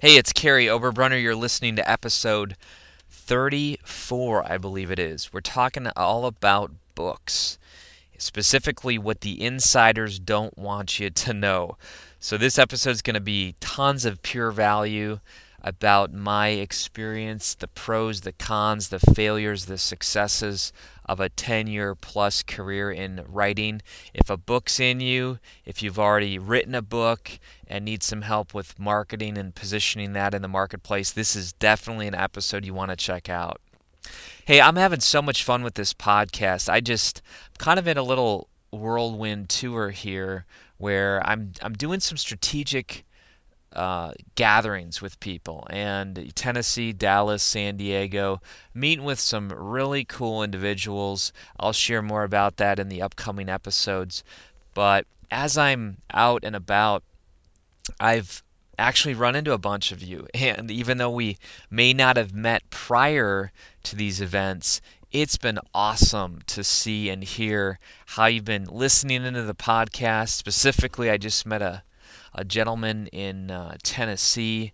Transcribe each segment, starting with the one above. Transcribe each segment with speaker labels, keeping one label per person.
Speaker 1: Hey, it's Carrie Oberbrunner. You're listening to episode 34, I believe it is. We're talking all about books, specifically what the insiders don't want you to know. So this episode is going to be tons of pure value about my experience, the pros, the cons, the failures, the successes of a 10-year plus career in writing. If a book's in you, if you've already written a book and need some help with marketing and positioning that in the marketplace, this is definitely an episode you want to check out. Hey, I'm having so much fun with this podcast. I'm kind of in a little whirlwind tour here where I'm doing some strategic gatherings with people, and Tennessee, Dallas, San Diego, meeting with some really cool individuals. I'll share more about that in the upcoming episodes. But as I'm out and about, I've actually run into a bunch of you, and even though we may not have met prior to these events, it's been awesome to see and hear how you've been listening into the podcast. Specifically, I just met a gentleman in Tennessee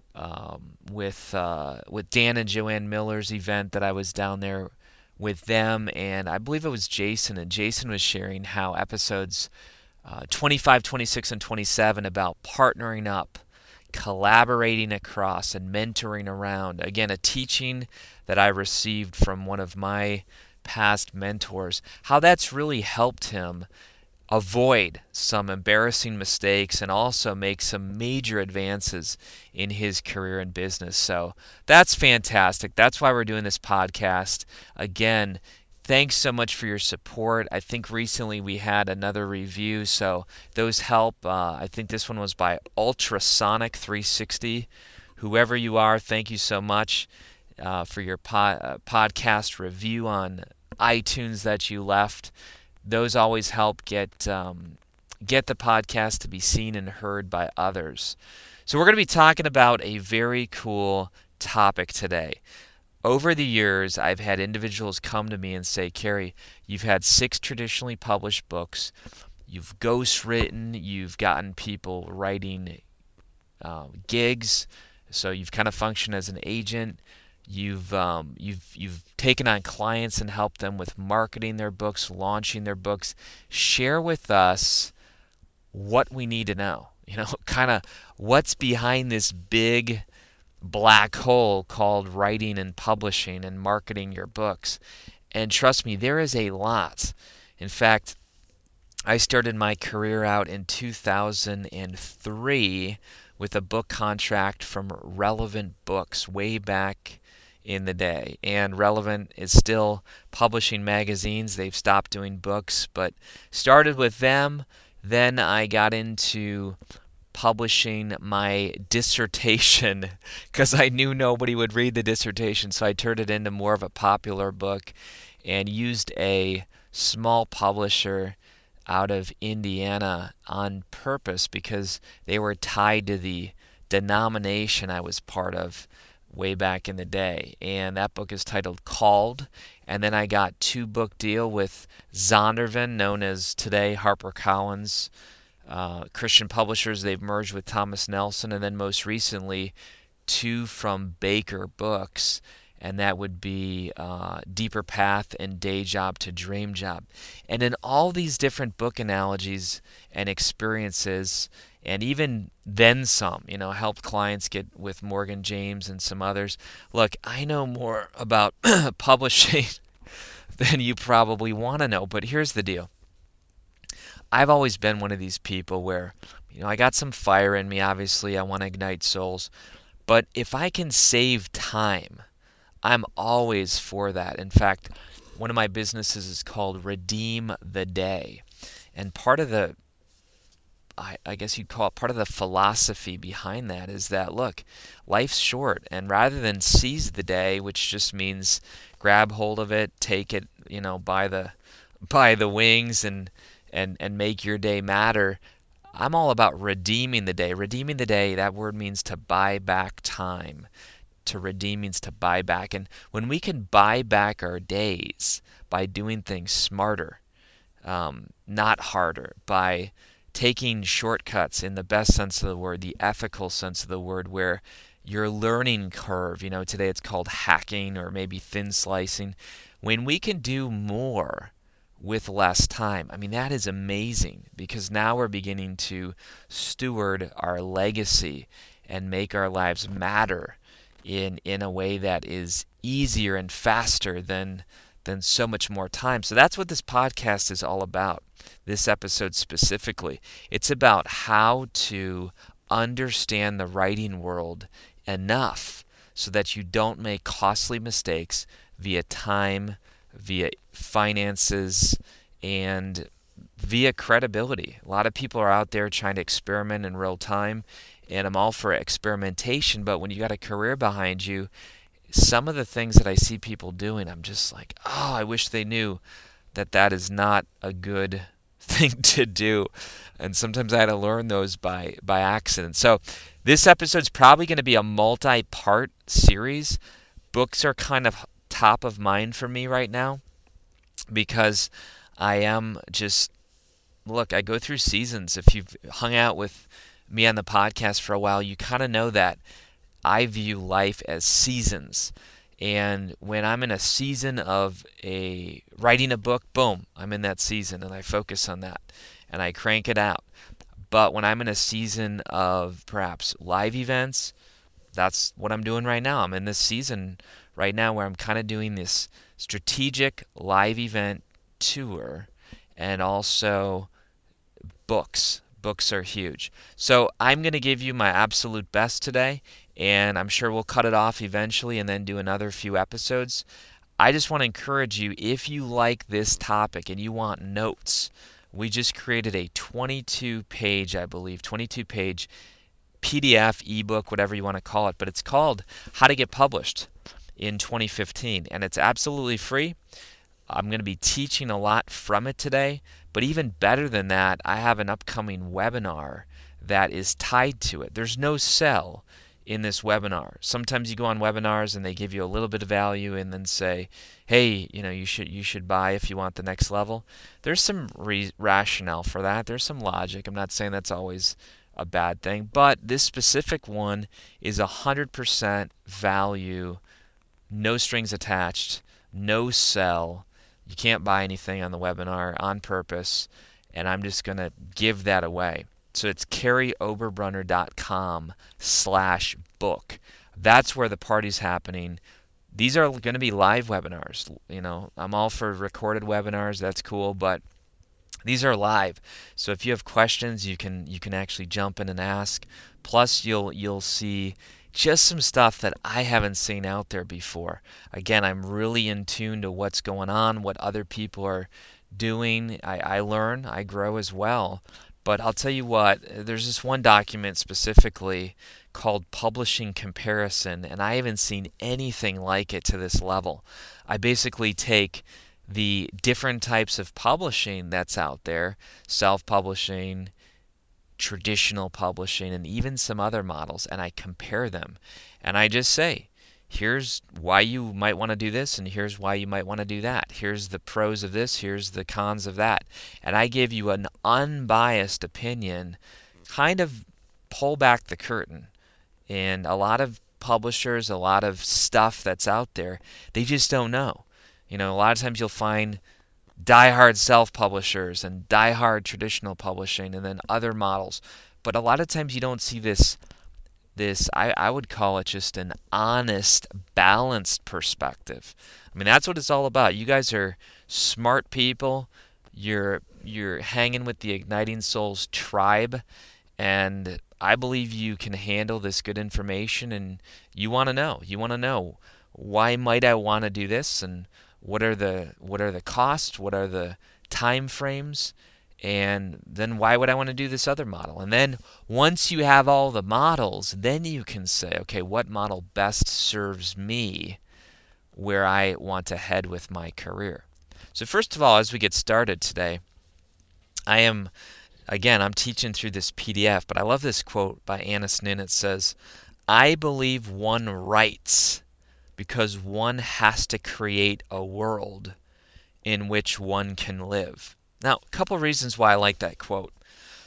Speaker 1: with Dan and Joanne Miller's event that I was down there with them, and I believe it was Jason, and Jason was sharing how episodes 25, 26, and 27 about partnering up, collaborating across, and mentoring around. Again, a teaching that I received from one of my past mentors, how that's really helped him avoid some embarrassing mistakes and also make some major advances in his career and business. So that's fantastic. That's why we're doing this podcast. Again, thanks so much for your support. I think recently we had another review, so those help. I think this one was by Ultrasonic 360. Whoever you are, thank you so much for your podcast review on iTunes that you left. Those always help get the podcast to be seen and heard by others. So we're going to be talking about a very cool topic today. Over the years, I've had individuals come to me and say, Carrie, you've had 6 traditionally published books. You've ghostwritten. You've gotten people writing gigs. So you've kind of functioned as an agent. You've taken on clients and helped them with marketing their books, launching their books. Share with us what we need to know. Kind of what's behind this big black hole called writing and publishing and marketing your books. And trust me, there is a lot. In fact, I started my career out in 2003 with a book contract from Relevant Books way back in the day. And Relevant is still publishing magazines. They've stopped doing books, but started with them. Then I got into publishing my dissertation because I knew nobody would read the dissertation, so I turned it into more of a popular book and used a small publisher out of Indiana on purpose because they were tied to the denomination I was part of way back in the day. And that book is titled Called. And then I got 2-book deal with Zondervan, known as today HarperCollins. Christian publishers. They've merged with Thomas Nelson, and then most recently 2 from Baker Books, and that would be Deeper Path and Day Job to Dream Job. And in all these different book analogies and experiences, and even then some, helped clients get with Morgan James and some others. Look, I know more about publishing than you probably want to know, but here's the deal. I've always been one of these people where, I got some fire in me. Obviously, I want to ignite souls. But if I can save time, I'm always for that. In fact, one of my businesses is called Redeem the Day. And part of I guess you'd call it part of the philosophy behind that is that, look, life's short. And rather than seize the day, which just means grab hold of it, take it, by the wings and make your day matter. I'm all about redeeming the day. Redeeming the day, that word means to buy back time. To redeem means to buy back. And when we can buy back our days by doing things smarter, not harder, by taking shortcuts in the best sense of the word, the ethical sense of the word, where your learning curve, today it's called hacking or maybe thin slicing, when we can do more with less time. I mean, that is amazing because now we're beginning to steward our legacy and make our lives matter in a way that is easier and faster than so much more time. So that's what this podcast is all about. This episode specifically. It's about how to understand the writing world enough so that you don't make costly mistakes via time, via finances, and via credibility. A lot of people are out there trying to experiment in real time, and I'm all for experimentation, but when you got a career behind you, some of the things that I see people doing, I'm just like, oh, I wish they knew that that is not a good thing to do. And sometimes I had to learn those by accident. So this episode's probably going to be a multi-part series. Books are kind of top of mind for me right now because I am just, look, I go through seasons. If you've hung out with me on the podcast for a while, you kind of know that I view life as seasons. And when I'm in a season of writing a book, boom, I'm in that season and I focus on that and I crank it out. But when I'm in a season of perhaps live events, that's what I'm doing right now. I'm in this season right now where I'm kind of doing this strategic live event tour and also books. Books are huge. So I'm going to give you my absolute best today, and I'm sure we'll cut it off eventually and then do another few episodes. I just want to encourage you, if you like this topic and you want notes, we just created a 22-page, I believe, 22-page PDF, ebook, whatever you want to call it, but it's called How to Get Published in 2015, and it's absolutely free. I'm going to be teaching a lot from it today, but even better than that, I have an upcoming webinar that is tied to it. There's no sell in this webinar. Sometimes you go on webinars and they give you a little bit of value and then say, hey, you should buy if you want the next level. There's some rationale for that. There's some logic. I'm not saying that's always a bad thing, but this specific one is 100% value, no strings attached, no sell. You can't buy anything on the webinar on purpose, and I'm just going to give that away. So it's carryoberbrunner.com/book. That's where the party's happening. These are going to be live webinars. I'm all for recorded webinars. That's cool, but these are live. So if you have questions, you can actually jump in and ask. Plus, you'll see just some stuff that I haven't seen out there before. Again, I'm really in tune to what's going on, what other people are doing. I learn, I grow as well. But I'll tell you what, there's this one document specifically called Publishing Comparison, and I haven't seen anything like it to this level. I basically take the different types of publishing that's out there, self-publishing, traditional publishing, and even some other models, and I compare them. And I just say, here's why you might want to do this, and here's why you might want to do that. Here's the pros of this, here's the cons of that. And I give you an unbiased opinion, kind of pull back the curtain. And a lot of publishers, a lot of stuff that's out there, they just don't know. A lot of times you'll find die-hard self-publishers and die-hard traditional publishing and then other models. But a lot of times you don't see this I would call it just an honest, balanced perspective. I mean, that's what it's all about. You guys are smart people. You're hanging with the Igniting Souls tribe, and I believe you can handle this good information, and you want to know. You want to know, why might I want to do this, and what are the costs, what are the time frames, and then why would I want to do this other model? And then once you have all the models, then you can say, okay, what model best serves me where I want to head with my career? So first of all, as we get started today, I'm teaching through this PDF, but I love this quote by Annis Nin. It says, I believe one writes because one has to create a world in which one can live. Now, a couple reasons why I like that quote.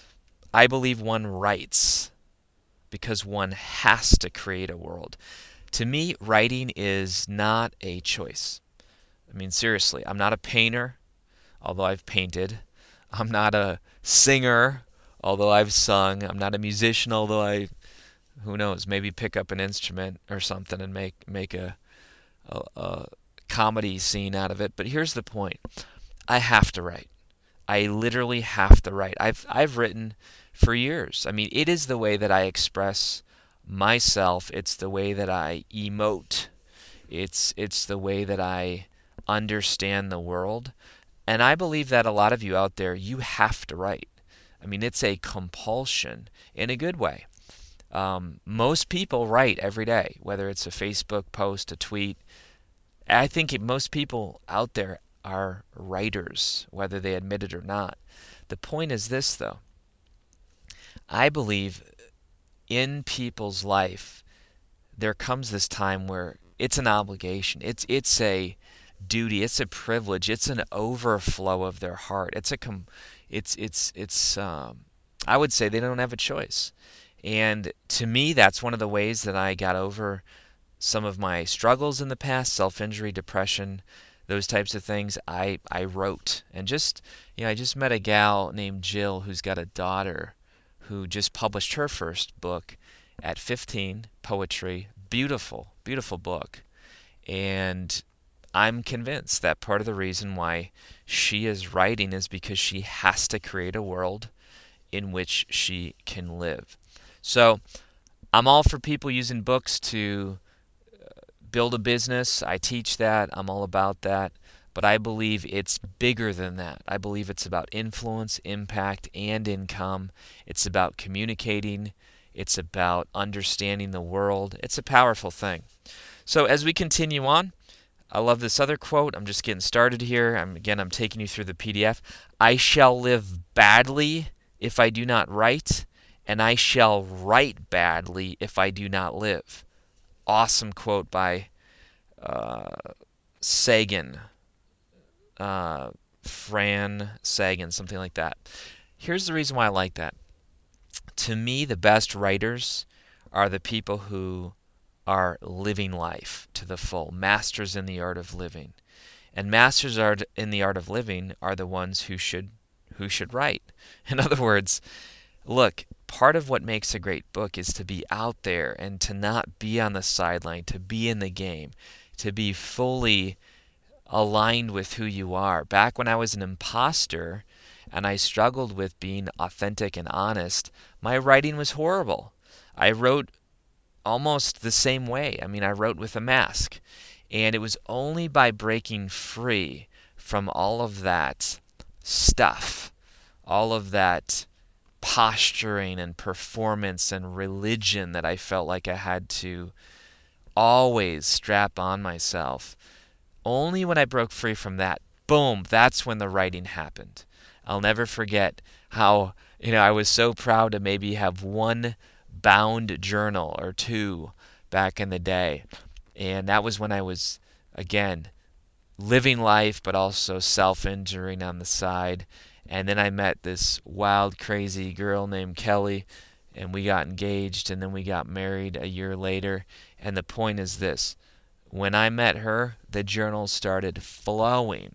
Speaker 1: I believe one writes because one has to create a world. To me, writing is not a choice. I mean, seriously, I'm not a painter, although I've painted. I'm not a singer, although I've sung. I'm not a musician, although who knows, maybe pick up an instrument or something and make a comedy scene out of it. But here's the point. I have to write. I literally have to write. I've written for years. I mean, it is the way that I express myself. It's the way that I emote. It's the way that I understand the world. And I believe that a lot of you out there, you have to write. I mean, it's a compulsion in a good way. Most people write every day, whether it's a Facebook post, a tweet. I think most people out there are writers, whether they admit it or not. The point is this, though. I believe in people's life, there comes this time where it's an obligation. It's a duty. It's a privilege. It's an overflow of their heart. It's I would say they don't have a choice. And to me, that's one of the ways that I got over some of my struggles in the past, self-injury, depression, those types of things. I wrote. And I just met a gal named Jill who's got a daughter who just published her first book at 15, poetry. Beautiful, beautiful book. And I'm convinced that part of the reason why she is writing is because she has to create a world in which she can live. So I'm all for people using books to build a business. I teach that. I'm all about that. But I believe it's bigger than that. I believe it's about influence, impact, and income. It's about communicating. It's about understanding the world. It's a powerful thing. So as we continue on, I love this other quote. I'm just getting started here. I'm taking you through the PDF. I shall live badly if I do not write, and I shall write badly if I do not live. Awesome quote by uh, Sagan, Fran Sagan, something like that. Here's the reason why I like that. To me, the best writers are the people who are living life to the full, masters in the art of living. And masters art in the art of living are the ones who should write. In other words, look, part of what makes a great book is to be out there and to not be on the sideline, to be in the game, to be fully aligned with who you are. Back when I was an imposter and I struggled with being authentic and honest, my writing was horrible. I wrote almost the same way. I mean, I wrote with a mask. And it was only by breaking free from all of that stuff, all of that posturing and performance and religion that I felt like I had to always strap on myself. Only when I broke free from that, boom, that's when the writing happened. I'll never forget how, I was so proud to maybe have one bound journal or two back in the day. And that was when I was, again, living life, but also self-injuring on the side. And then I met this wild, crazy girl named Kelly, and we got engaged, and then we got married a year later. And the point is this. When I met her, the journal started flowing.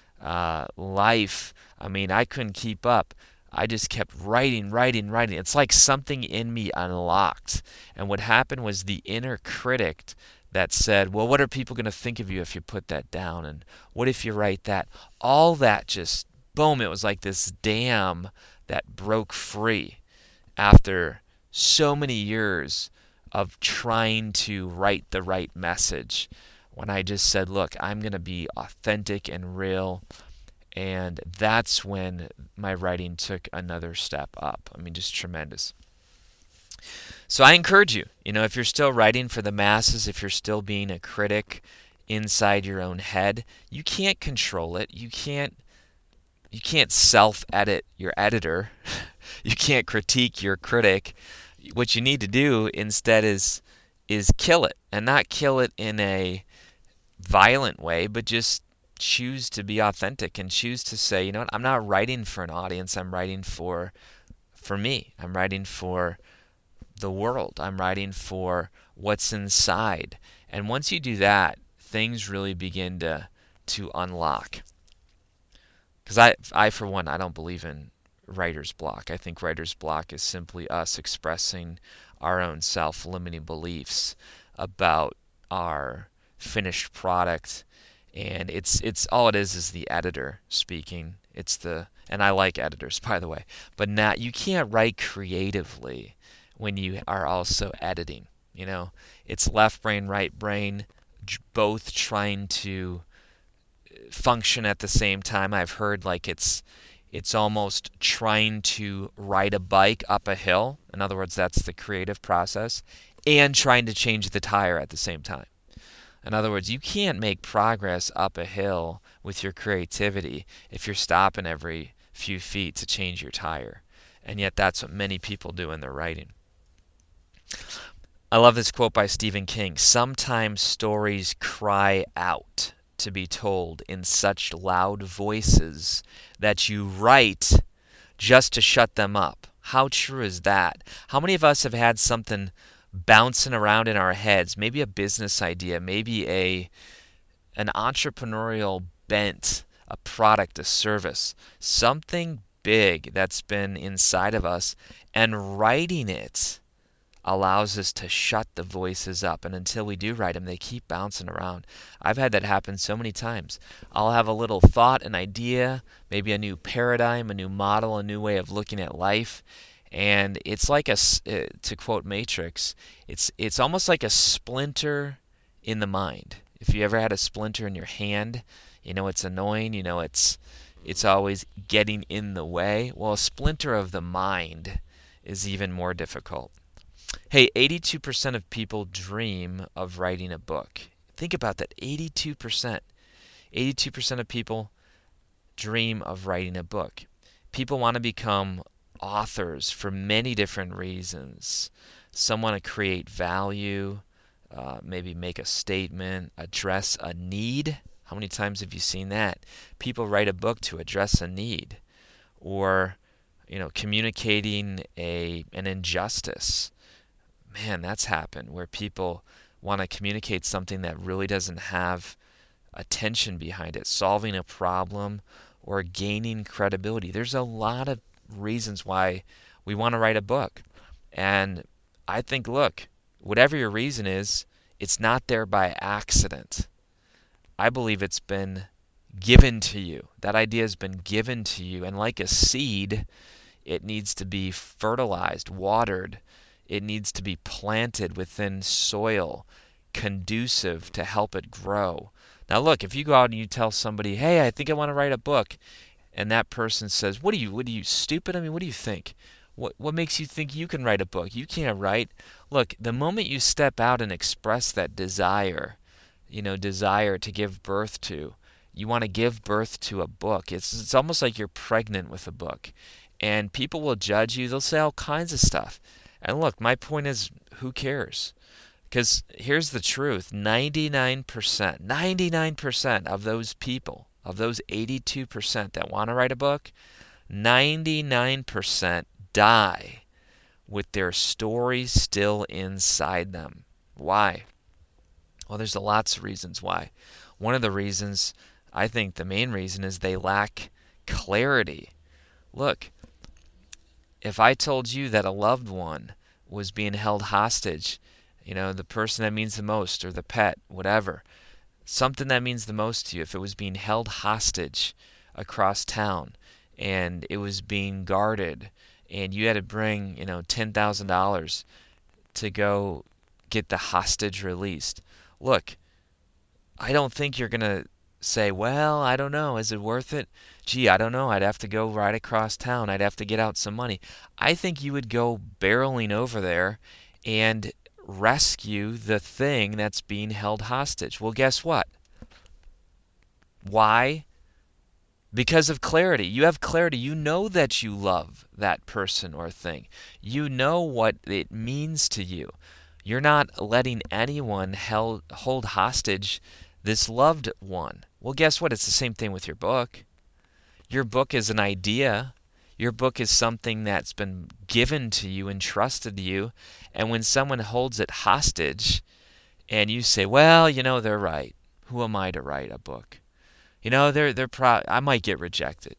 Speaker 1: Life, I mean, I couldn't keep up. I just kept writing, writing, writing. It's like something in me unlocked. And what happened was the inner critic that said, well, what are people going to think of you if you put that down? And what if you write that? All that just, boom, it was like this dam that broke free after so many years of trying to write the right message. When I just said, look, I'm going to be authentic and real. And that's when my writing took another step up. I mean, just tremendous. So I encourage you, if you're still writing for the masses, if you're still being a critic inside your own head, you can't control it. You can't self-edit your editor. You can't critique your critic. What you need to do instead is kill it, and not kill it in a violent way, but just choose to be authentic and choose to say, you know what, I'm not writing for an audience, I'm writing for for me. I'm writing for the world. I'm writing for what's inside. And once you do that, things really begin to unlock. Because I for one, I don't believe in writer's block. I think writer's block is simply us expressing our own self-limiting beliefs about our finished product, and it's all it is the editor speaking. And I like editors, by the way, but not you can't write creatively when you are also editing. You know, it's left brain, right brain, both trying to function at the same time. I've heard like it's almost trying to ride a bike up a hill. In other words, that's the creative process, and trying to change the tire at the same time. In other words, you can't make progress up a hill with your creativity if you're stopping every few feet to change your tire. And yet that's what many people do in their writing. I love this quote by Stephen King. Sometimes stories cry out to be told in such loud voices that you write just to shut them up. How true is that? How many of us have had something bouncing around in our heads, maybe a business idea, maybe an entrepreneurial bent, a product, a service, something big that's been inside of us, and writing it allows us to shut the voices up. And until we do write them, they keep bouncing around. I've had that happen so many times. I'll have a little thought, an idea, maybe a new paradigm, a new model, a new way of looking at life. And it's like to quote Matrix, it's almost like a splinter in the mind. If you ever had a splinter in your hand, you know it's annoying, you know it's always getting in the way. Well, a splinter of the mind is even more difficult. Hey, 82% of people dream of writing a book. Think about that, 82%. 82% of people dream of writing a book. People want to become authors for many different reasons. Some want to create value, maybe make a statement, address a need. How many times have you seen that? People write a book to address a need, or communicating an injustice. Man, that's happened where people want to communicate something that really doesn't have attention behind it, solving a problem or gaining credibility. There's a lot of reasons why we want to write a book. And I think, look, whatever your reason is, it's not there by accident. I believe it's been given to you. That idea has been given to you. And like a seed, it needs to be fertilized, watered. It needs to be planted within soil conducive to help it grow. Now look, if you go out and you tell somebody, "Hey, I think I want to write a book," and that person says, "What are you stupid? I mean, what do you think? What makes you think you can write a book? You can't write." Look, the moment you step out and express that desire, desire to give birth to, you want to give birth to a book. It's almost like you're pregnant with a book. And people will judge you. They'll say all kinds of stuff. And look, my point is, who cares? Because here's the truth, 99% of those people, of those 82% that want to write a book, 99% die with their story still inside them. Why? Well, there's lots of reasons why. One of the reasons, I think the main reason, is they lack clarity. Look, if I told you that a loved one was being held hostage, the person that means the most, or the pet, whatever, something that means the most to you, if it was being held hostage across town and it was being guarded and you had to bring, $10,000 to go get the hostage released. Look, I don't think you're going to say, "Well, I don't know, is it worth it? Gee, I don't know, I'd have to go right across town, I'd have to get out some money." I think you would go barreling over there and rescue the thing that's being held hostage. Well, guess what? Why? Because of clarity. You have clarity. You know that you love that person or thing. You know what it means to you. You're not letting anyone hold hostage this loved one. Well, guess what? It's the same thing with your book. Your book is an idea. Your book is something that's been given to you, entrusted to you, and when someone holds it hostage and you say, "Well, they're right. Who am I to write a book? I might get rejected.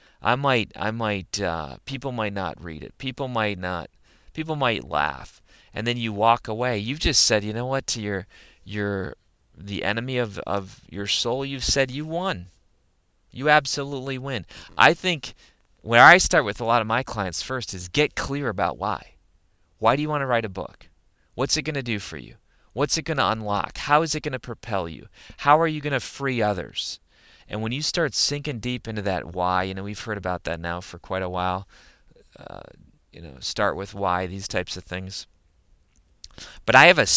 Speaker 1: People might not read it. People might laugh." And then you walk away. You've just said, you know what, to your the enemy of your soul, you've said you won. You absolutely win. I think where I start with a lot of my clients first is get clear about why. Why do you want to write a book? What's it going to do for you? What's it going to unlock? How is it going to propel you? How are you going to free others? And when you start sinking deep into that why, we've heard about that now for quite a while. Uh, start with why, these types of things. But I have a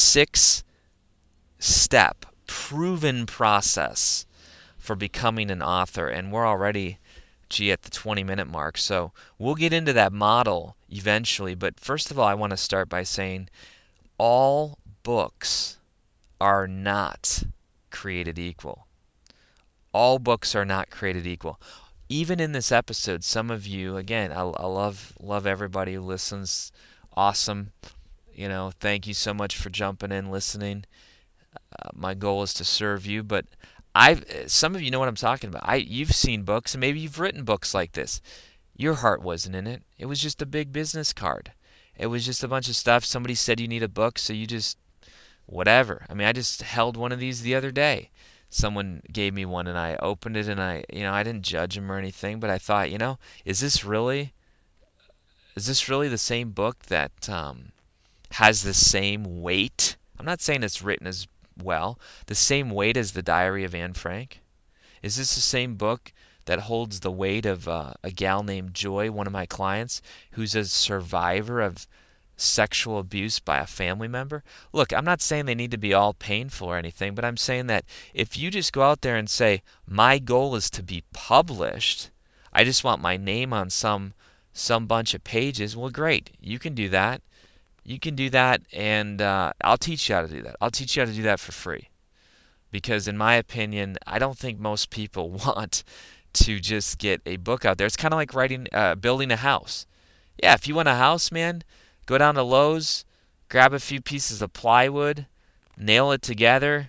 Speaker 1: 6-step proven process for becoming an author, and we're already, at the 20-minute mark. So we'll get into that model eventually. But first of all, I want to start by saying all books are not created equal. All books are not created equal. Even in this episode, some of you, again, I love everybody who listens. Awesome. Thank you so much for jumping in, listening. My goal is to serve you, but some of you know what I'm talking about. You've seen books, and maybe you've written books like this. Your heart wasn't in it. It was just a big business card. It was just a bunch of stuff. Somebody said you need a book, so you just whatever. I just held one of these the other day. Someone gave me one, and I opened it, and I didn't judge them or anything, but I thought, is this really the same book that has the same weight? I'm not saying it's written as well, the same weight as the Diary of Anne Frank? Is this the same book that holds the weight of a gal named Joy, one of my clients, who's a survivor of sexual abuse by a family member? Look, I'm not saying they need to be all painful or anything, but I'm saying that if you just go out there and say, my goal is to be published, I just want my name on some bunch of pages, well, great, you can do that. You can do that, and I'll teach you how to do that. I'll teach you how to do that for free. Because in my opinion, I don't think most people want to just get a book out there. It's kind of like building a house. Yeah, if you want a house, man, go down to Lowe's, grab a few pieces of plywood, nail it together,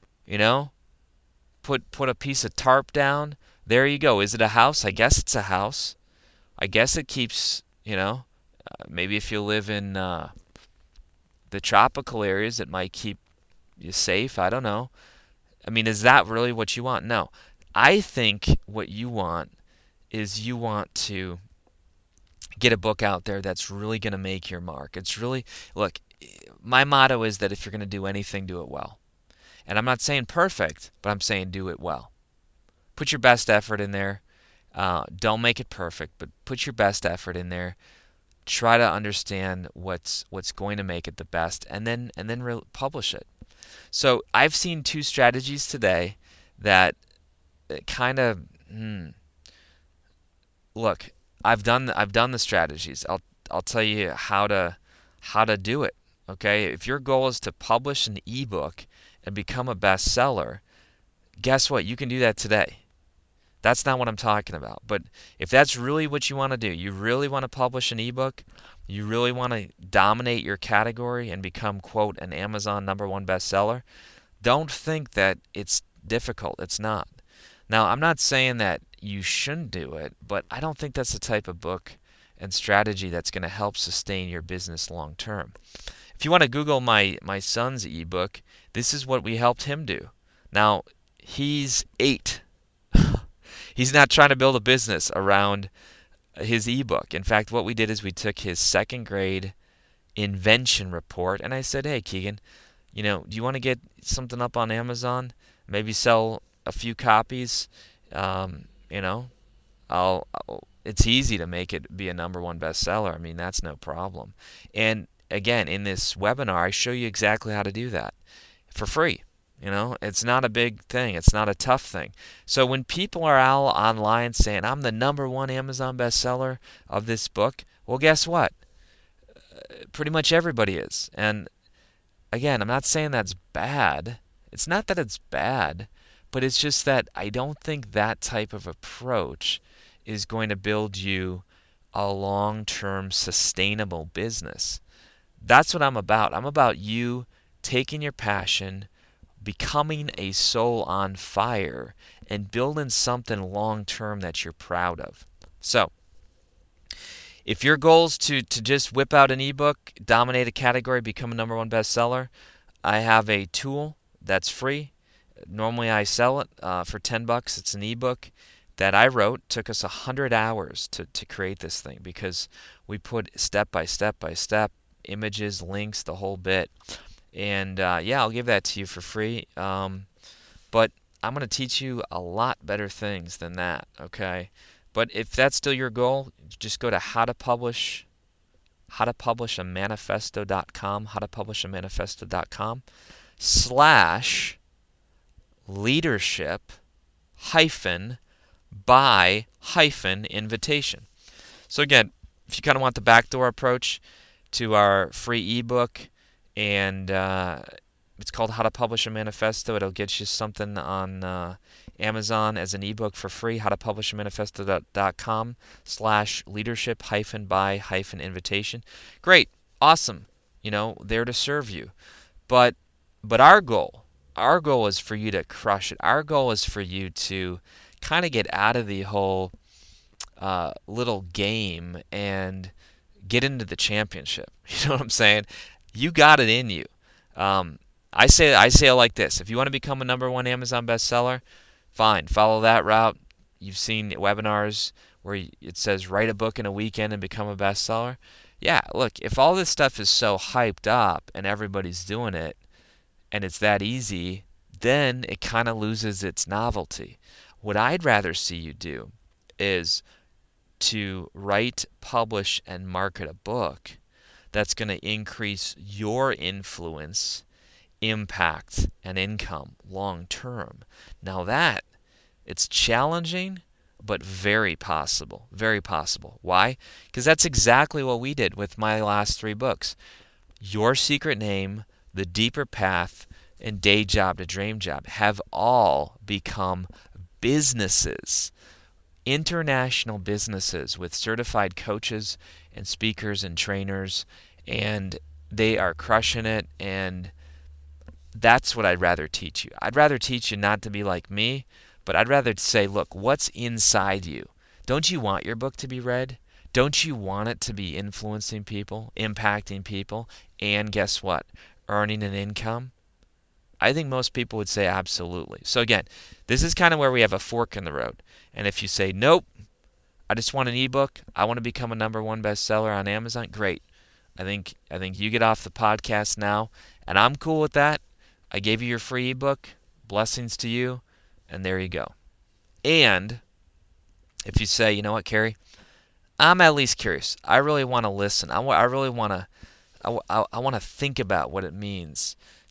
Speaker 1: put a piece of tarp down. There you go. Is it a house? I guess it's a house. I guess it keeps, maybe if you live in the tropical areas, it might keep you safe. I don't know. Is that really what you want? No. I think what you want is you want to get a book out there that's really going to make your mark. Look, my motto is that if you're going to do anything, do it well. And I'm not saying perfect, but I'm saying do it well. Put your best effort in there. Don't make it perfect, but put your best effort in there. Try to understand what's going to make it the best, and then publish it. So I've seen 2 strategies today that kind of look. I've done the strategies. I'll tell you how to do it. Okay, if your goal is to publish an ebook and become a bestseller, guess what? You can do that today. That's not what I'm talking about. But if that's really what you want to do, you really want to publish an ebook, you really want to dominate your category and become, quote, an Amazon #1 bestseller, don't think that it's difficult. It's not. Now, I'm not saying that you shouldn't do it, but I don't think that's the type of book and strategy that's going to help sustain your business long term. If you want to Google my son's ebook, this is what we helped him do. Now, he's 8. He's not trying to build a business around his ebook. In fact, what we did is we took his 2nd grade invention report, and I said, hey, Keegan, do you want to get something up on Amazon? Maybe sell a few copies? It's easy to make it be a #1 bestseller. That's no problem. And again, in this webinar, I show you exactly how to do that for free. It's not a big thing. It's not a tough thing. So when people are all online saying, I'm the #1 Amazon bestseller of this book, well, guess what? Pretty much everybody is. And again, I'm not saying that's bad. It's not that it's bad, but it's just that I don't think that type of approach is going to build you a long-term sustainable business. That's what I'm about. I'm about you taking your passion, becoming a soul on fire, and building something long-term that you're proud of. So, if your goal is to just whip out an ebook, dominate a category, become a number one bestseller, I have a tool that's free. Normally I sell it for $10. It's an ebook that I wrote. Took us 100 hours to create this thing because we put step by step, images, links, the whole bit. And yeah, I'll give that to you for free. But I'm going to teach you a lot better things than that, okay? But if that's still your goal, just go to howtopublishamanifesto.com, leadership hyphen by hyphen invitation. So again, if you kind of want the backdoor approach to our free ebook, and it's called How to Publish a Manifesto. It'll get you something on Amazon as an ebook for free. howtopublishamanifesto.com/leadership hyphen by hyphen invitation. Great, awesome. There to serve you. But our goal is for you to crush it. Our goal is for you to kind of get out of the whole little game and get into the championship. You know what I'm saying? You got it in you. Um, I say it like this: if you want to become a number one Amazon bestseller, fine, follow that route. You've seen webinars where it says write a book in a weekend and become a bestseller. Yeah, look, if all this stuff is so hyped up and everybody's doing it and it's that easy, then it kind of loses its novelty. What I'd rather see you do is to write, publish, and market a book that's going to increase your influence, impact, and income long term. Now that it's challenging, but very possible. Very possible. Why? Because that's exactly what we did with my last three books. Your Secret Name, The Deeper Path, and Day Job to Dream Job have all become businesses, international businesses with certified coaches and speakers and trainers, and they are crushing it. And that's what I'd rather teach you. I'd rather teach you not to be like me, but I'd rather say, look, what's inside you? Don't you want your book to be read? Don't you want it to be influencing people, impacting people, and guess what? Earning an income? I think most people would say absolutely. So again, this is kind of where we have a fork in the road. And if you say, nope, I just want an ebook, I want to become a number one bestseller on Amazon, great. I think you get off the podcast now, and I'm cool with that. I gave you your free ebook. Blessings to you, and there you go. And if you say, you know what, Carrie, I'm at least curious. I really want to listen. I really want to. I want to think about what it means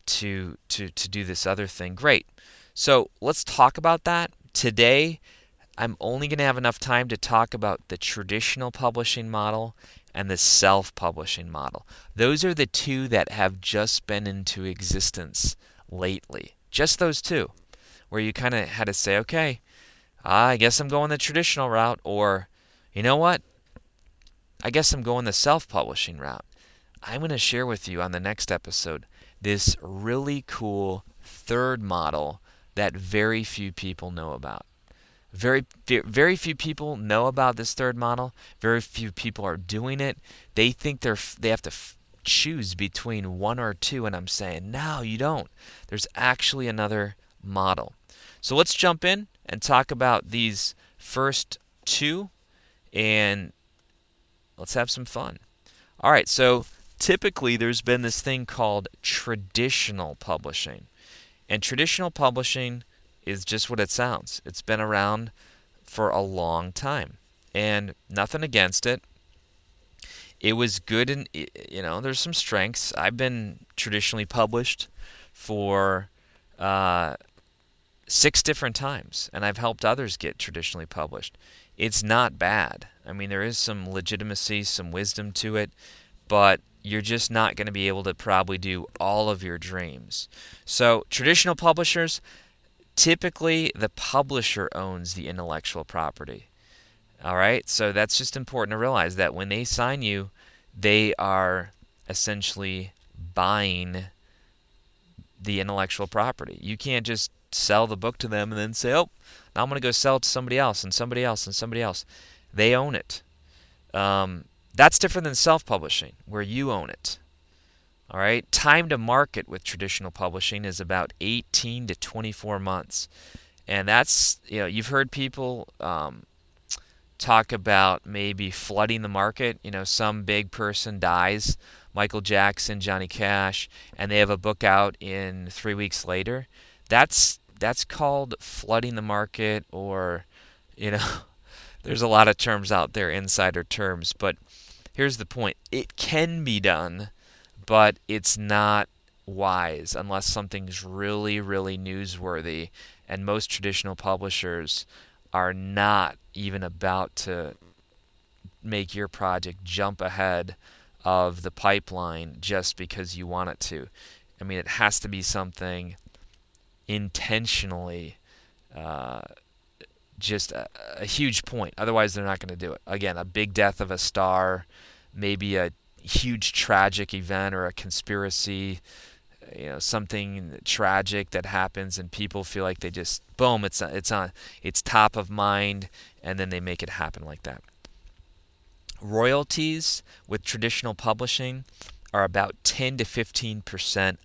Speaker 1: to do this other thing. Great. So let's talk about that today. I'm only going to have enough time to talk about the traditional publishing model and the self-publishing model. Those are the two that have just been into existence lately. Just those two, where you kind of had to say, okay, I guess I'm going the traditional route, or you know what? I guess I'm going the self-publishing route. I'm going to share with you on the next episode this really cool third model that very few people know about. Very few people know about this third model. Very few people are doing it. They think they have to choose between one or two, and I'm saying, no, you don't. There's actually another model. So let's jump in and talk about these first two, and let's have some fun. All right, so typically there's been this thing called traditional publishing. And traditional publishing is just what it sounds. It's been around for a long time. And nothing against it. It was good, and there's some strengths. I've been traditionally published for 6 different times, and I've helped others get traditionally published. It's not bad. I mean, there is some legitimacy, some wisdom to it, but you're just not going to be able to probably do all of your dreams. So traditional publishers, typically the publisher owns the intellectual property. All right, so that's just important to realize that when they sign you, they are essentially buying the intellectual property. You can't just sell the book to them and then say, oh, now I'm going to go sell it to somebody else and somebody else and somebody else. They own it. Um, that's different than self-publishing, where you own it. All right, time to market with traditional publishing is about 18 to 24 months. And that's, you've heard people talk about maybe flooding the market. Some big person dies, Michael Jackson, Johnny Cash, and they have a book out in 3 weeks later. That's called flooding the market, or you know, there's a lot of terms out there, insider terms. But here's the point: it can be done, but it's not wise unless something's really, really newsworthy. And most traditional publishers are not even about to make your project jump ahead of the pipeline just because you want it to. I mean, it has to be something intentionally, uh, just a huge point. Otherwise, they're not going to do it. Again, a big death of a star, maybe a huge tragic event or a conspiracy, something tragic that happens, and people feel like they just boom, it's top of mind, and then they make it happen like that. Royalties with traditional publishing are about 10 to 15%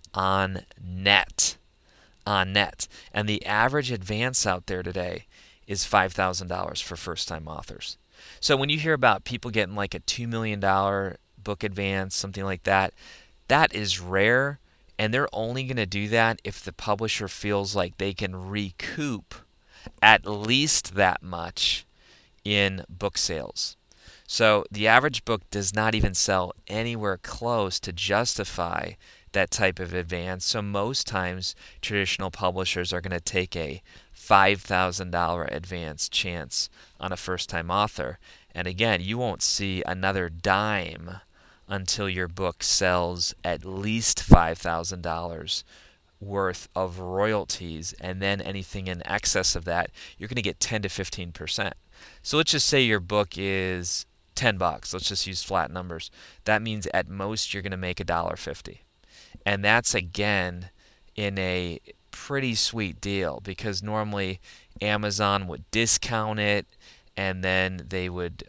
Speaker 1: on net, and the average advance out there today is $5,000 for first-time authors. So when you hear about people getting like a $2 million book advance, something like that, that is rare, and they're only going to do that if the publisher feels like they can recoup at least that much in book sales. So the average book does not even sell anywhere close to justify that type of advance. So most times traditional publishers are going to take a $5,000 advance chance on a first-time author. And again, you won't see another dime until your book sells at least $5,000 worth of royalties, and then anything in excess of that, you're going to get 10 to 15%. So let's just say your book is $10. Let's just use flat numbers. That means at most you're going to make $1.50. And that's again in a pretty sweet deal, because normally Amazon would discount it, and then they would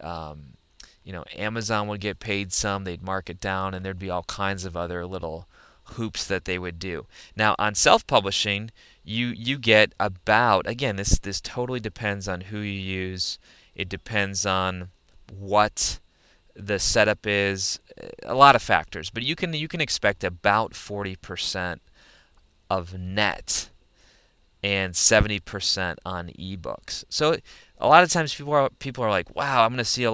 Speaker 1: Amazon would get paid some, they'd mark it down, and there'd be all kinds of other little hoops that they would do. Now, on self-publishing, you get about, again, this totally depends on who you use. It depends on what the setup is, a lot of factors, but you can expect about 40% of net and 70% on ebooks. So a lot of times people are like, "Wow, I'm going to see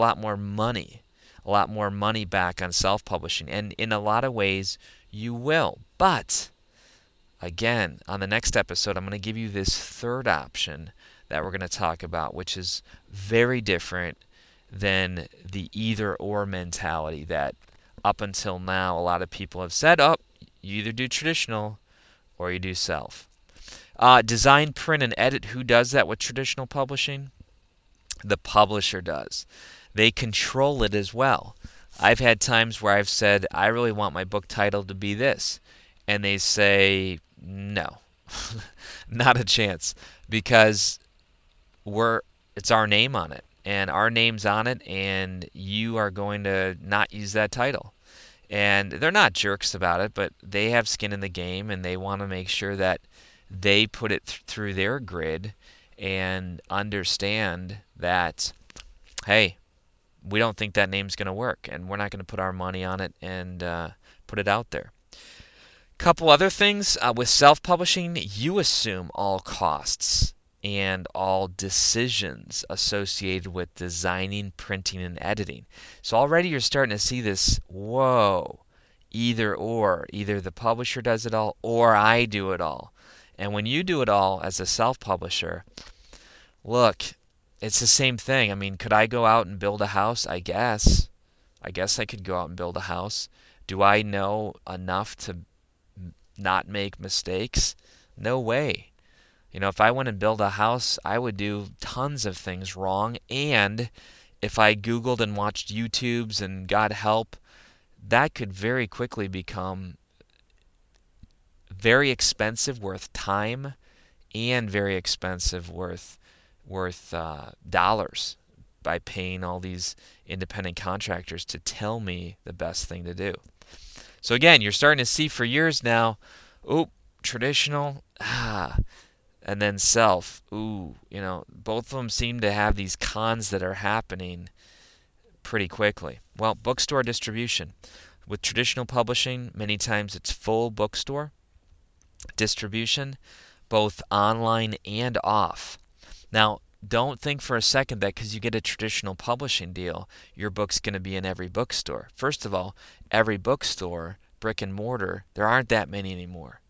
Speaker 1: a lot more money back on self-publishing." And in a lot of ways, you will. But again, on the next episode, I'm going to give you this third option that we're going to talk about, which is very different than the either or mentality that up until now a lot of people have said, "Oh, you either do traditional or you do self." Design, print, and edit. Who does that with traditional publishing? The publisher does. They control it as well. I've had times where I've said, I really want my book title to be this. And they say, no, not a chance. Because it's our name on it. And our name's on it, and you are going to not use that title. And they're not jerks about it, but they have skin in the game, and they want to make sure that they put it through their grid and understand that, hey, we don't think that name's going to work, and we're not going to put our money on it and put it out there. Couple other things with self-publishing, you assume all costs and all decisions associated with designing, printing, and editing. So already you're starting to see this, whoa, either or. Either the publisher does it all or I do it all. And when you do it all as a self-publisher, look, it's the same thing. I mean, could I go out and build a house? I guess. I guess I could go out and build a house. Do I know enough to not make mistakes? No way. If I went and built a house, I would do tons of things wrong, and if I Googled and watched YouTubes and got help, that could very quickly become very expensive, worth time, and very expensive, worth dollars by paying all these independent contractors to tell me the best thing to do. So again, you're starting to see for years now, oh, traditional, and then self, ooh, both of them seem to have these cons that are happening pretty quickly. Well, bookstore distribution. With traditional publishing, many times it's full bookstore distribution, both online and off. Now, don't think for a second that because you get a traditional publishing deal, your book's going to be in every bookstore. First of all, every bookstore, brick and mortar, there aren't that many anymore.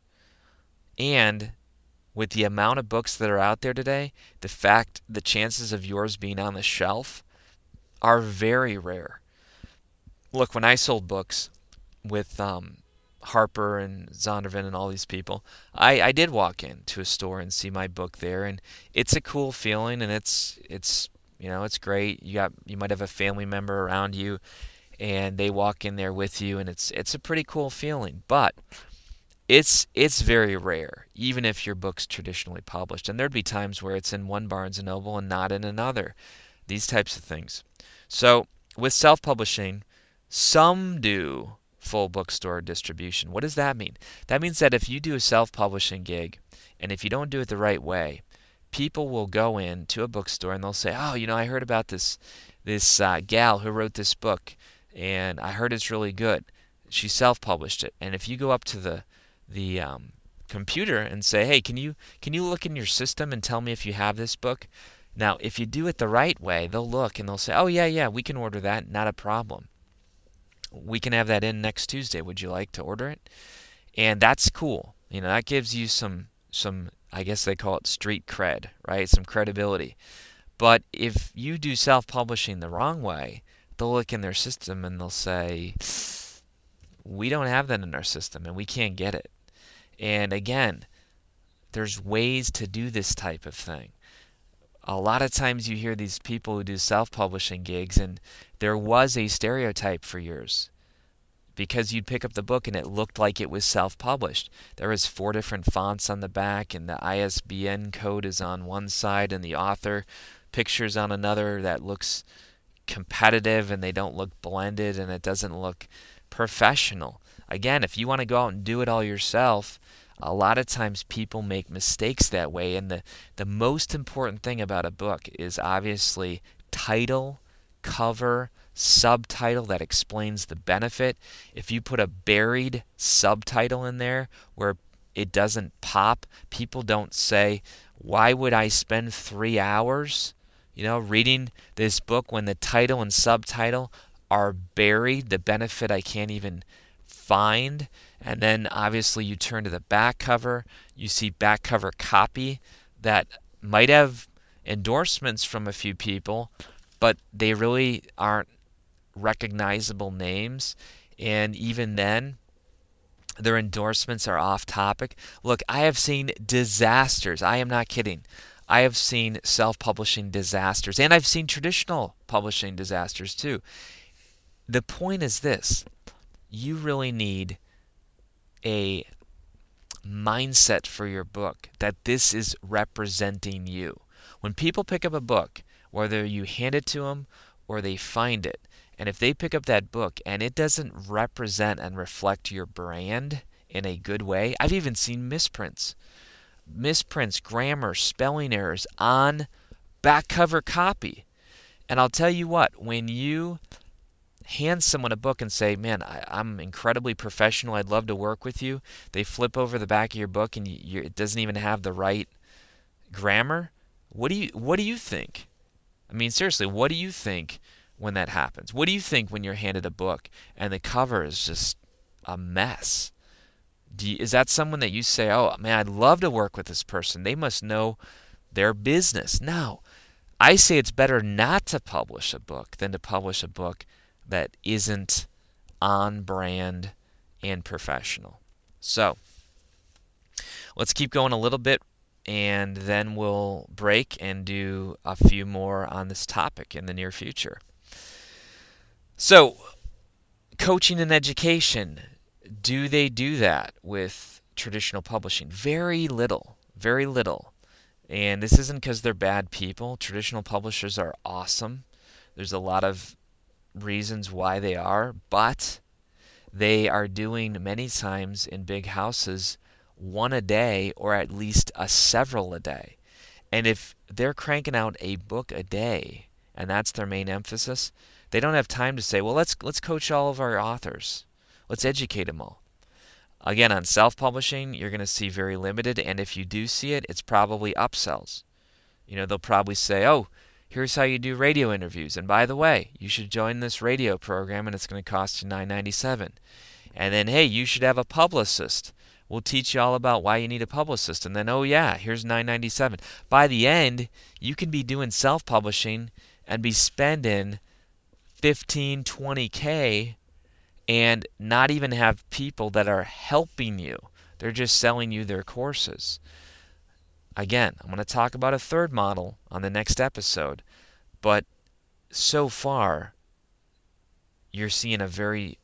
Speaker 1: And with the amount of books that are out there today, the chances of yours being on the shelf are very rare. Look, when I sold books with Harper and Zondervan and all these people, I did walk into a store and see my book there, and it's a cool feeling, and it's great. You might have a family member around you, and they walk in there with you, and it's a pretty cool feeling. But it's very rare, even if your book's traditionally published. And there'd be times where it's in one Barnes and Noble and not in another. These types of things. So with self-publishing, some do full bookstore distribution. What does that mean? That means that if you do a self-publishing gig, and if you don't do it the right way, people will go in to a bookstore and they'll say, "Oh, I heard about this gal who wrote this book, and I heard it's really good. She self-published it." And if you go up to the computer and say, "Hey, can you look in your system and tell me if you have this book?" Now, if you do it the right way, they'll look and they'll say, "Oh, yeah, we can order that, not a problem. We can have that in next Tuesday. Would you like to order it?" And that's cool. That gives you some I guess they call it street cred, right? Some credibility. But if you do self-publishing the wrong way, they'll look in their system and they'll say, "We don't have that in our system and we can't get it." And again, there's ways to do this type of thing. A lot of times you hear these people who do self-publishing gigs, and there was a stereotype for years because you'd pick up the book and it looked like it was self-published. There was 4 different fonts on the back, and the ISBN code is on one side and the author pictures on another that looks competitive, and they don't look blended, and it doesn't look professional. Again, if you want to go out and do it all yourself, a lot of times people make mistakes that way, and the most important thing about a book is obviously title, cover, subtitle that explains the benefit. If you put a buried subtitle in there where it doesn't pop, people don't say, "Why would I spend 3 hours reading this book when the title and subtitle are buried, the benefit I can't even find?" And then obviously you turn to the back cover, you see back cover copy that might have endorsements from a few people, but they really aren't recognizable names. And even then, their endorsements are off topic. Look, I have seen disasters. I am not kidding. I have seen self-publishing disasters, and I've seen traditional publishing disasters too. The point is this: you really need a mindset for your book that this is representing you. When people pick up a book, whether you hand it to them or they find it, and if they pick up that book and it doesn't represent and reflect your brand in a good way, I've even seen misprints, grammar, spelling errors on back cover copy. And I'll tell you what, when you hand someone a book and say, "Man, I'm incredibly professional. I'd love to work with you." They flip over the back of your book and it doesn't even have the right grammar. What do you think? I mean, seriously, what do you think when that happens? What do you think when you're handed a book and the cover is just a mess? Is that someone that you say, "Oh man, I'd love to work with this person. They must know their business"? No. I say it's better not to publish a book than to publish a book that isn't on brand and professional. So let's keep going a little bit and then we'll break and do a few more on this topic in the near future. So, coaching and education, do they do that with traditional publishing? Very little, very little. And this isn't because they're bad people. Traditional publishers are awesome. There's a lot of reasons why they are, but they are doing many times in big houses one a day or at least a several a day. And if they're cranking out a book a day and that's their main emphasis, they don't have time to say, well, let's coach all of our authors. Let's educate them all. Again, on self-publishing, you're going to see very limited, and if you do see it, it's probably upsells. They'll probably say, oh, here's how you do radio interviews, and by the way, you should join this radio program, and it's going to cost you $9.97. And then, hey, you should have a publicist. We'll teach you all about why you need a publicist. And then, oh yeah, here's $9.97. By the end, you can be doing self-publishing and be spending 15, 20K and not even have people that are helping you. They're just selling you their courses. Again, I'm going to talk about a third model on the next episode, but so far, you're seeing a very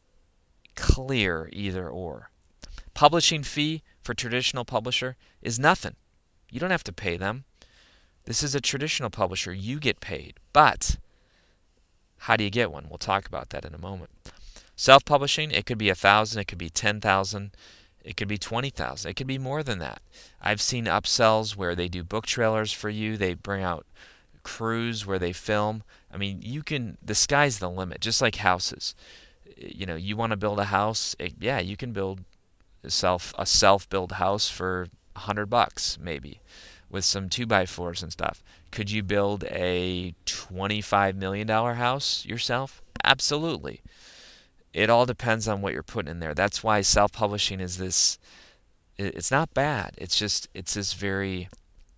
Speaker 1: clear either or. Publishing fee for traditional publisher is nothing. You don't have to pay them. This is a traditional publisher. You get paid. But how do you get one? We'll talk about that in a moment. Self-publishing, it could be 1,000, it could be 10,000, it could be 20,000, it could be more than that. I've seen upsells where they do book trailers for you. They bring out crews where they film. I mean, the sky's the limit, just like houses. You want to build a house, yeah, you can build a self-build house for $100 maybe with some 2x4s and stuff. Could you build a $25 million house yourself? Absolutely. It all depends on what you're putting in there. That's why self-publishing is this. It's not bad. It's this very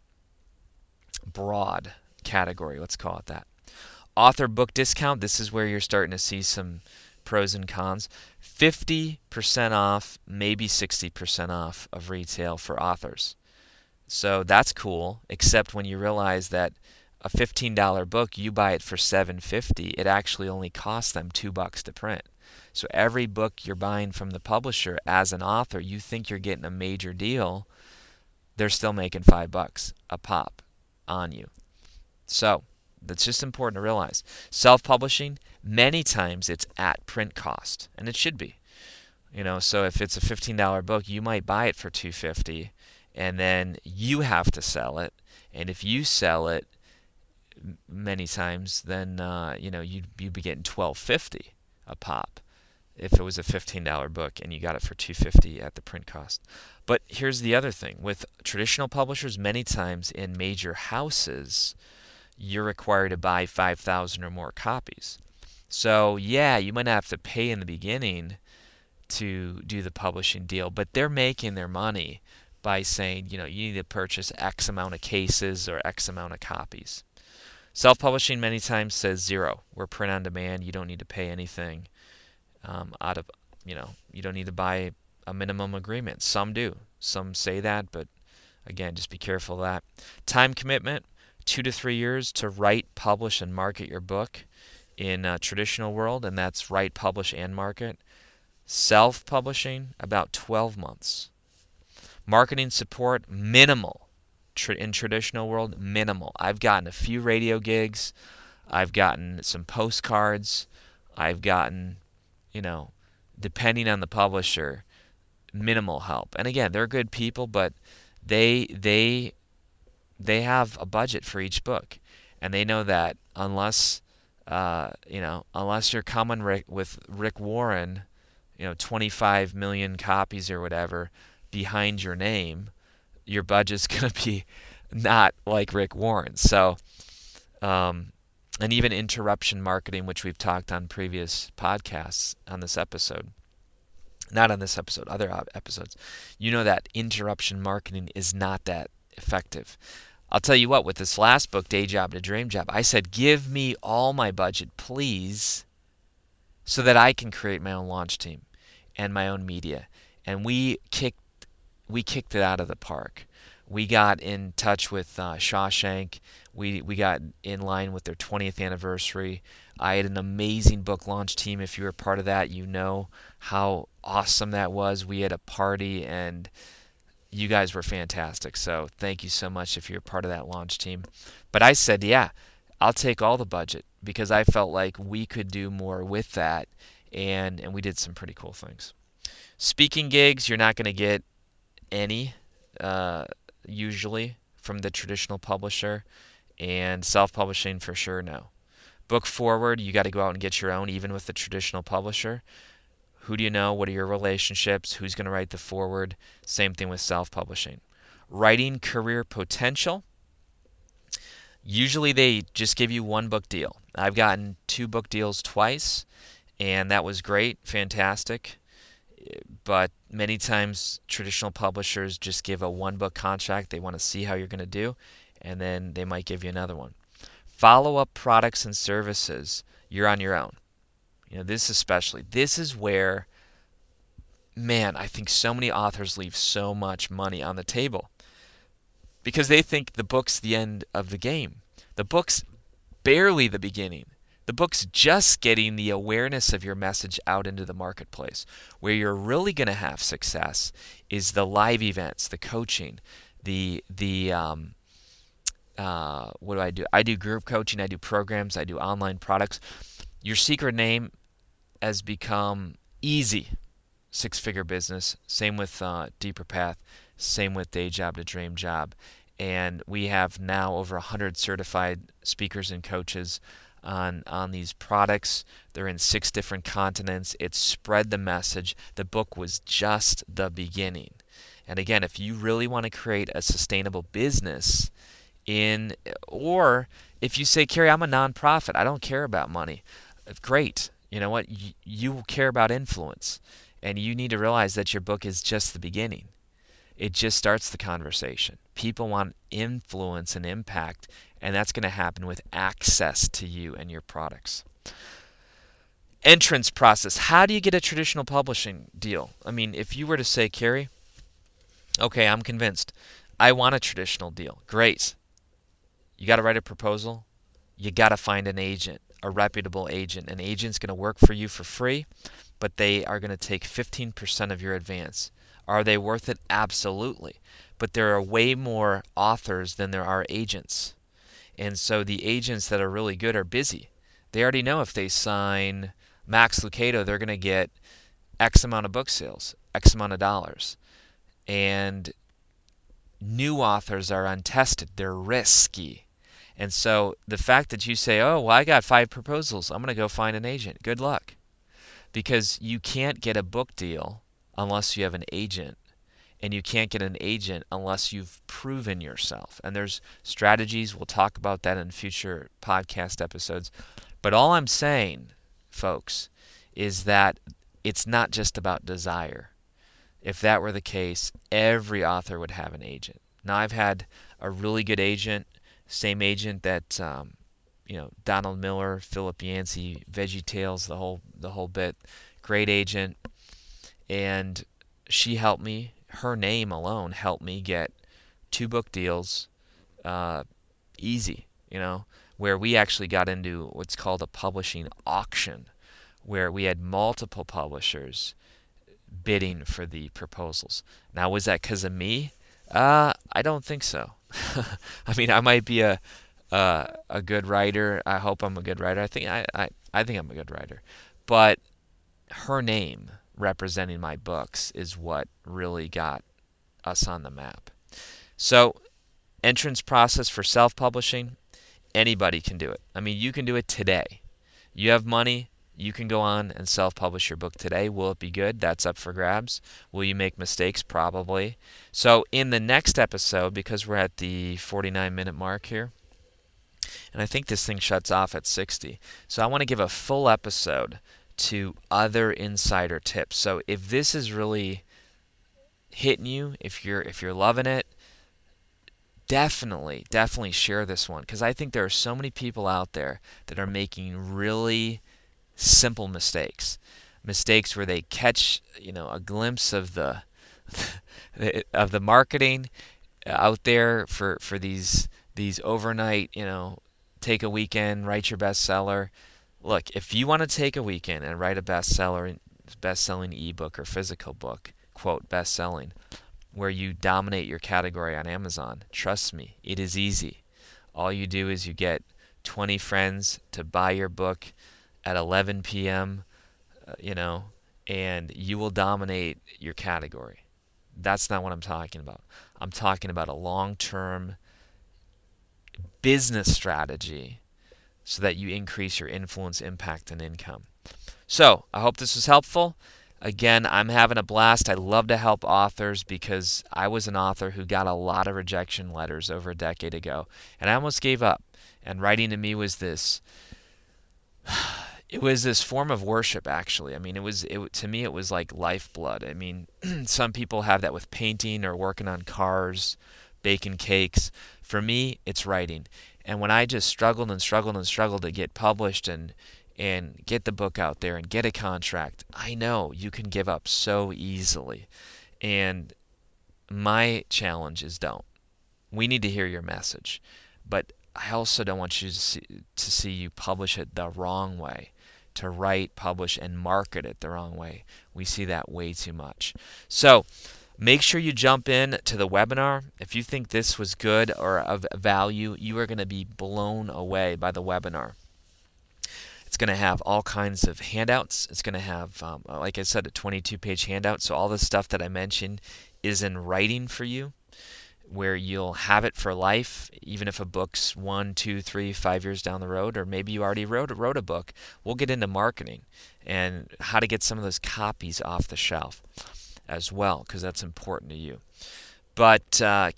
Speaker 1: broad category. Let's call it that. Author book discount. This is where you're starting to see some pros and cons. 50% off, maybe 60% off of retail for authors. So that's cool, except when you realize that a $15 book, you buy it for $7.50, it actually only costs them $2 to print. So every book you're buying from the publisher as an author, you think you're getting a major deal, they're still making $5 a pop on you. So that's just important to realize. Self-publishing, many times it's at print cost, and it should be. So if it's a $15 book, you might buy it for $2.50, and then you have to sell it. And if you sell it many times, then you'd be getting $12.50 a pop if it was a $15 book and you got it for $2.50 at the print cost. But here's the other thing. With traditional publishers, many times in major houses, you're required to buy 5,000 or more copies. So yeah, you might not have to pay in the beginning to do the publishing deal, but they're making their money by saying, you need to purchase X amount of cases or X amount of copies. Self-publishing many times says zero. We're print on demand. You don't need to pay anything you don't need to buy a minimum agreement. Some do. Some say that, but again, just be careful of that. Time commitment, 2 to 3 years to write, publish, and market your book in a traditional world, and that's write, publish, and market. Self-publishing, about 12 months. Marketing support, minimal. In traditional world, minimal. I've gotten a few radio gigs. I've gotten some postcards. I've gotten, depending on the publisher, minimal help. And again, they're good people, but they have a budget for each book, and they know that unless you're coming with Rick Warren, 25 million copies or whatever behind your name, your budget's going to be not like Rick Warren. So, and even interruption marketing, which we've talked on previous podcasts on this episode, not on this episode, other episodes, that interruption marketing is not that effective. I'll tell you what, with this last book, Day Job to Dream Job, I said, give me all my budget, please, so that I can create my own launch team and my own media. And we kicked it out of the park. We got in touch with Shawshank. We got in line with their 20th anniversary. I had an amazing book launch team. If you were part of that, you know how awesome that was. We had a party and you guys were fantastic. So thank you so much if you're part of that launch team. But I said, yeah, I'll take all the budget because I felt like we could do more with that, and we did some pretty cool things. Speaking gigs, you're not going to get any uh, usually from the traditional publisher, and self-publishing for sure, no. Book forward, you got to go out and get your own, even with the traditional publisher. Who do you know? What are your relationships? Who's going to write the forward? Same thing with self-publishing. Writing career potential. Usually they just give you one book deal. I've gotten two book deals twice, and that was great, fantastic. But many times traditional publishers just give a one book contract. They want to see how you're going to do, and then they might give you another one. Follow up products and services, you're on your own. This especially. This is where, man, I think so many authors leave so much money on the table because they think the book's the end of the game. The book's barely the beginning. The book's just getting the awareness of your message out into the marketplace. Where you're really going to have success is the live events, the coaching, what do I do? I do group coaching, I do programs, I do online products. Your secret name has become easy six-figure business. Same with Deeper Path. Same with Day Job to Dream Job. And we have now over 100 certified speakers and coaches on these products. They're in 6 different continents. It's spread the message. The book was just the beginning. And again, if you really want to create a sustainable business or if you say, Carrie, I'm a nonprofit, I don't care about money. Great. You know what? You care about influence. And you need to realize that your book is just the beginning. It just starts the conversation. People want influence and impact, and that's going to happen with access to you and your products. Entrance process. How do you get a traditional publishing deal? I mean, if you were to say, Carrie, okay, I'm convinced. I want a traditional deal. Great. You got to write a proposal. You got to find an agent, a reputable agent. An agent's going to work for you for free, but they are going to take 15% of your advance. Are they worth it? Absolutely. But there are way more authors than there are agents. And so the agents that are really good are busy. They already know if they sign Max Lucado, they're going to get X amount of book sales, X amount of dollars. And new authors are untested. They're risky. And so the fact that you say, oh, well, I got 5 proposals, I'm going to go find an agent. Good luck. Because you can't get a book deal unless you have an agent. And you can't get an agent unless you've proven yourself. And there's strategies. We'll talk about that in future podcast episodes. But all I'm saying, folks, is that it's not just about desire. If that were the case, every author would have an agent. Now, I've had a really good agent, same agent that Donald Miller, Philip Yancey, Veggie Tales, the whole bit. Great agent, and she helped me. Her name alone helped me get 2 book deals, easy. Where we actually got into what's called a publishing auction, where we had multiple publishers bidding for the proposals. Now, was that because of me? I don't think so. I mean, I might be a good writer. I hope I'm a good writer. I think I'm a good writer. But her name representing my books is what really got us on the map. So, entrance process for self-publishing, anybody can do it. I mean, you can do it today. You have money, you can go on and self-publish your book today. Will it be good? That's up for grabs. Will you make mistakes? Probably. So in the next episode, because we're at the 49-minute mark here, and I think this thing shuts off at 60, so I want to give a full episode to other insider tips. So if this is really hitting you, if you're loving it, definitely share this one, because I think there are so many people out there that are making really simple mistakes where they catch a glimpse of the of the marketing, out there for these overnight, take a weekend, write your bestseller. Look, if you want to take a weekend and write a best-selling ebook or physical book, quote, best-selling, where you dominate your category on Amazon, trust me, it is easy. All you do is you get 20 friends to buy your book at 11 p.m., and you will dominate your category. That's not what I'm talking about. I'm talking about a long-term business strategy so that you increase your influence, impact, and income. So, I hope this was helpful. Again, I'm having a blast. I love to help authors because I was an author who got a lot of rejection letters over a decade ago, and I almost gave up. And writing to me was this it was this form of worship, actually. I mean, to me it was like lifeblood. I mean, some people have that with painting or working on cars, baking cakes. For me, it's writing. And when I just struggled and struggled and struggled to get published and get the book out there and get a contract, I know you can give up so easily. And my challenge is don't. We need to hear your message. But I also don't want you to see you publish it the wrong way, to write, publish, and market it the wrong way. We see that way too much. So make sure you jump in to the webinar. If you think this was good or of value, you are going to be blown away by the webinar. It's going to have all kinds of handouts. It's going to have, like I said, a 22-page handout. So all the stuff that I mentioned is in writing for you, where you'll have it for life, even if a book's 1, 2, 3, 5 years down the road, or maybe you already wrote a book. We'll get into marketing and how to get some of those copies off the shelf as well, because that's important to you. But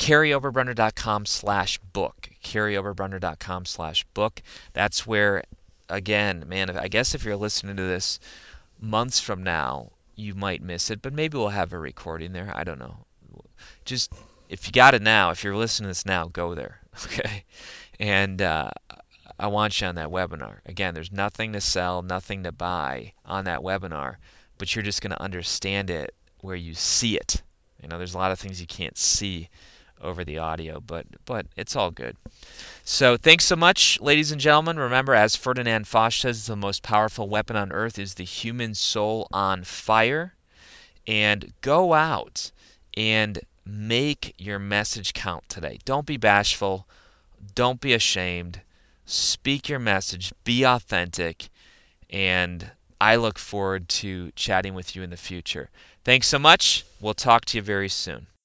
Speaker 1: carryoverbrunner.com/book, carryoverbrunner.com/book. That's where, again, man, I guess if you're listening to this months from now, you might miss it, but maybe we'll have a recording there. I don't know. Just if you got it now, if you're listening to this now, go there, okay? And I want you on that webinar. Again, there's nothing to sell, nothing to buy on that webinar, but you're just going to understand it where you see it. There's a lot of things you can't see over the audio, but it's all good. So thanks so much, ladies and gentlemen. Remember, as Ferdinand Foch says, the most powerful weapon on earth is the human soul on fire. And go out and make your message count today. Don't be bashful. Don't be ashamed. Speak your message. Be authentic. And I look forward to chatting with you in the future. Thanks so much. We'll talk to you very soon.